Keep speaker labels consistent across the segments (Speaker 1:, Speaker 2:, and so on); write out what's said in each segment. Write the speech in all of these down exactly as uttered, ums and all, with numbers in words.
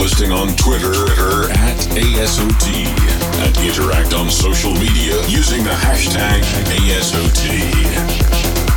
Speaker 1: listing on Twitter at A S O T and interact on social media using the hashtag A S O T.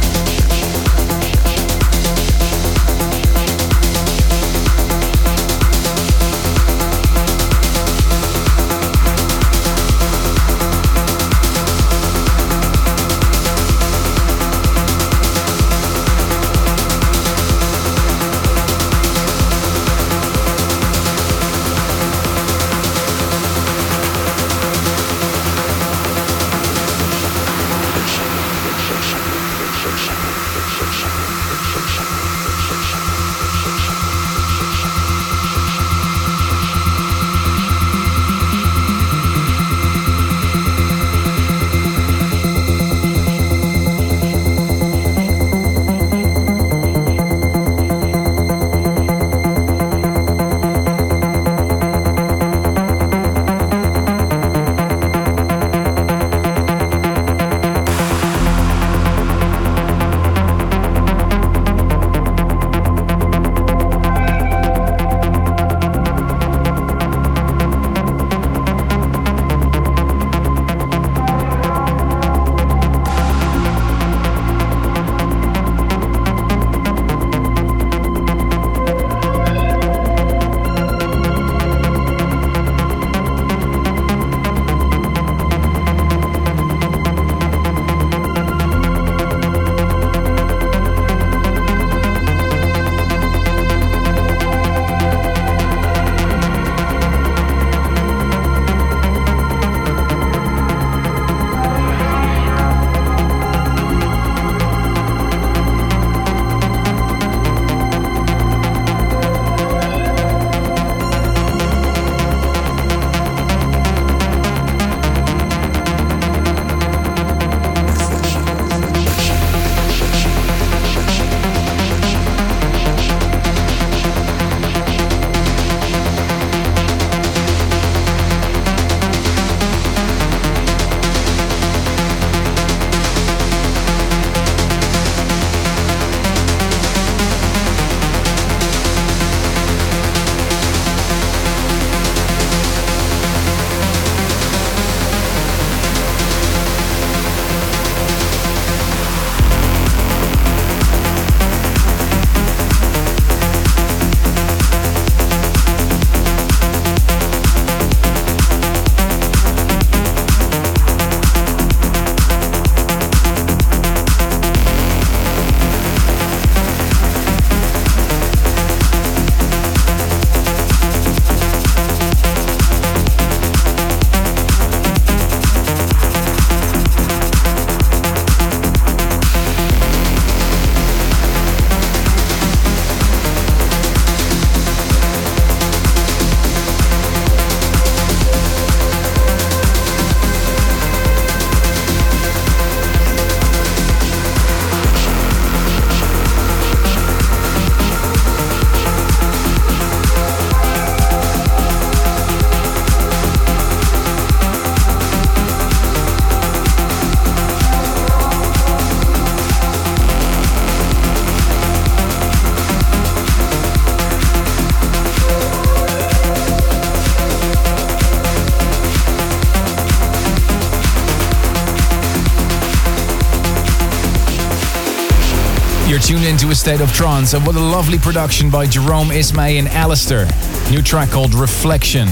Speaker 2: You're tuned into A State of Trance, and what a lovely production by Jerome Ismay and Alistair. New track called Reflection.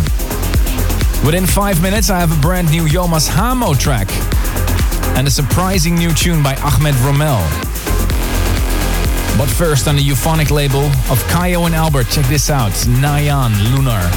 Speaker 2: Within five minutes, I have a brand new Yomas Hamo track and a surprising new tune by Ahmed Romel. But first, on the euphonic label of Kayo and Albert, check this out, Nayan Lunar.